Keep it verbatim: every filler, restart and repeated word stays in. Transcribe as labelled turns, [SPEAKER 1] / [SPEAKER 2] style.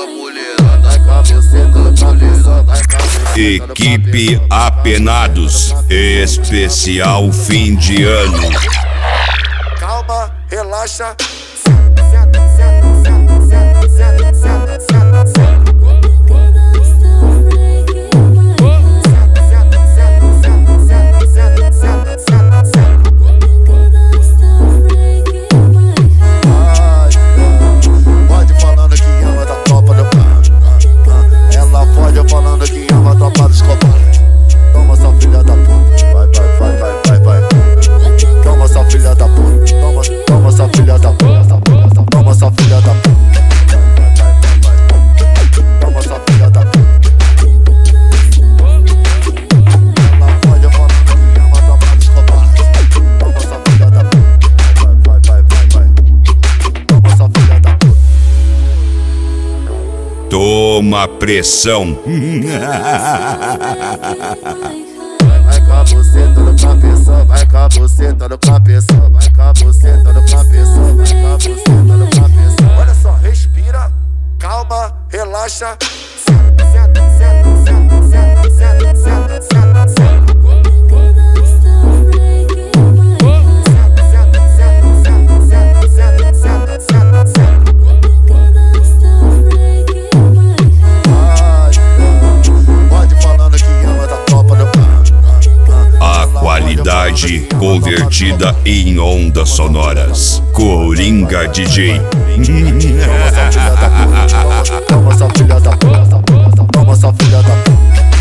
[SPEAKER 1] Equipe Apenados, especial fim de ano.
[SPEAKER 2] Calma, relaxa.
[SPEAKER 1] Toma pressão.
[SPEAKER 2] Vai com a buceta no cabeção, vai com a buceta no cabeção, vai com a buceta no cabeção, vai com a buceta no cabeção. Olha só, respira, calma, relaxa. Senta, senta, senta, senta, senta, senta, senta, senta.
[SPEAKER 1] Qualidade convertida em ondas sonoras. Coringa D J.
[SPEAKER 2] Toma essa filha da puta, toma essa filha da puta, toma essa filha da puta.